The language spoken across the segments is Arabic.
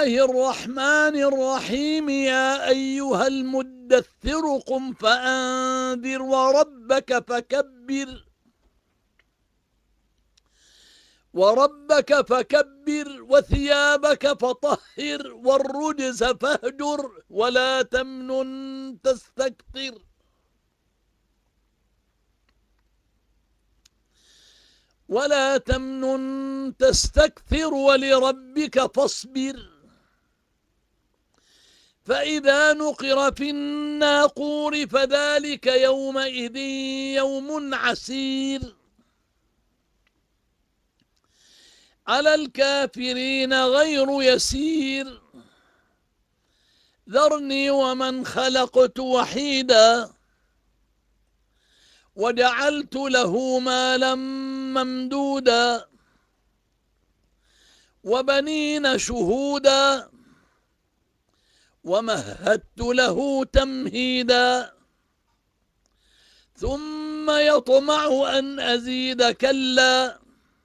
الله الرحمن الرحيم. يا أيها المدثر قم فأنذر وربك فكبر وثيابك فطهر والرجز فاهجر ولا تمنن تستكثر ولربك فاصبر. فإذا نقر في الناقور فذلك يومئذ يوم عسير على الكافرين غير يسير. ذرني ومن خلقت وحيدا وجعلت له مالا ممدودا وبنين شهودا ومهدت له تمهيدا ثم يطمع أن أزيد كلا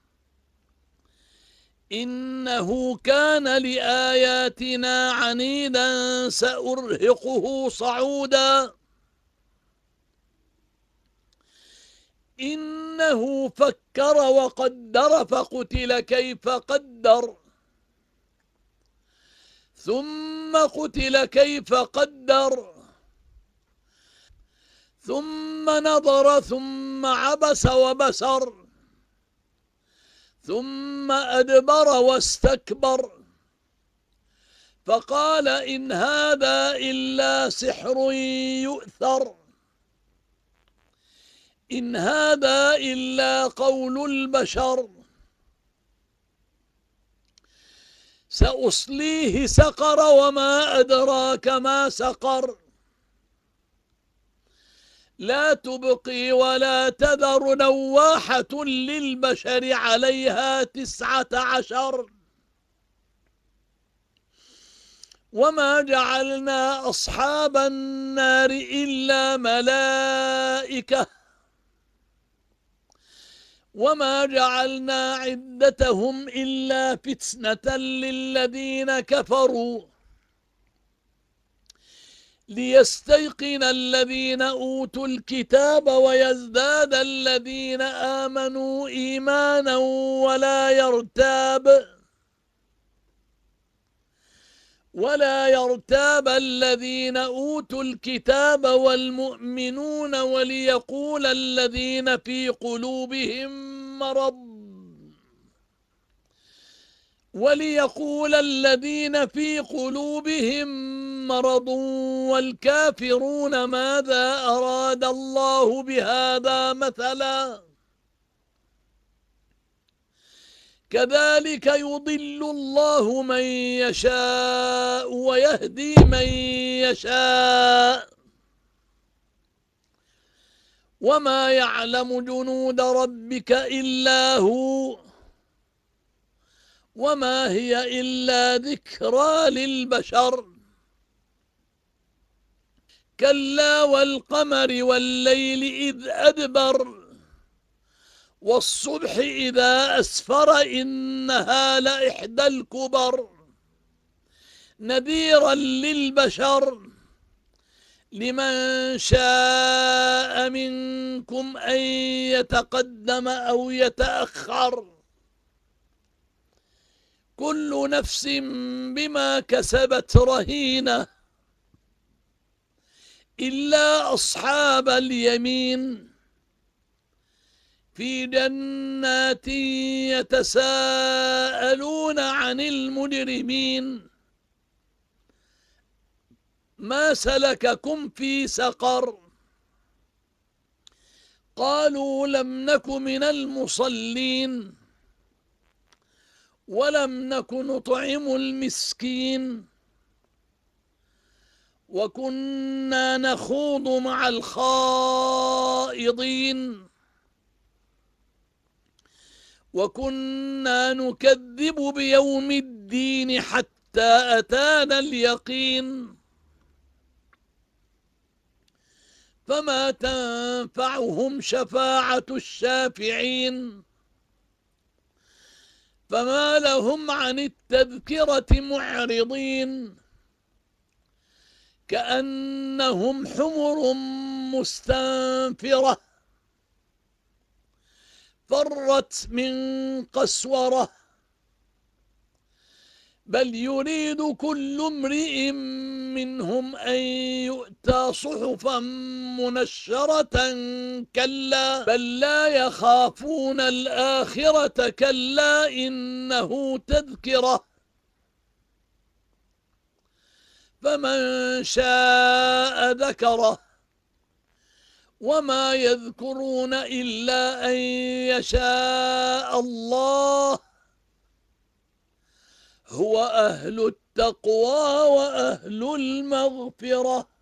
إنه كان لآياتنا عنيدا سأرهقه صعودا إنه فكر وقدر فقتل كيف قدر ثم قتل كيف قدر ثم نظر ثم عبس وبسر ثم أدبر واستكبر فقال إن هذا إلا سحر يؤثر إن هذا إلا قول البشر سأصليه سقر وما أدراك ما سقر لا تبقي ولا تذر لواحة للبشر عليها 19 وما جعلنا أصحاب النار إلا ملائكة وما جعلنا عدتهم إلا فتنة للذين كفروا ليستيقن الذين أوتوا الكتاب ويزداد الذين آمنوا إيمانا ولا يرتاب الذين أوتوا الكتاب والمؤمنون وليقول الذين في قلوبهم مرض والكافرون ماذا أراد الله بهذا مثلا كذلك يضل الله من يشاء ويهدي من يشاء وما يعلم جنود ربك إلا هو وما هي إلا ذكرى للبشر كلا والقمر والليل إذ أدبر والصبح إذا أسفر إنها لإحدى الكبر نذيرا للبشر لمن شاء منكم أن يتقدم أو يتأخر كل نفس بما كسبت رهينة إلا أصحاب اليمين في جنات يتساءلون عن المجرمين ما سلككم في سقر قالوا لم نك من المصلين ولم نك نطعم المسكين وكنا نخوض مع الخائضين وكنا نكذب بيوم الدين حتى أتانا اليقين فما تنفعهم شفاعة الشافعين فما لهم عن التذكرة معرضين كأنهم حمر مستنفرة فرت من قسورة بل يريد كل امرئ منهم أن يؤتى صحفا منشرة كلا بل لا يخافون الآخرة كلا إنه تذكرة فمن شاء ذكره وما يذكرون إلا أن يشاء الله هو أهل التقوى وأهل المغفرة.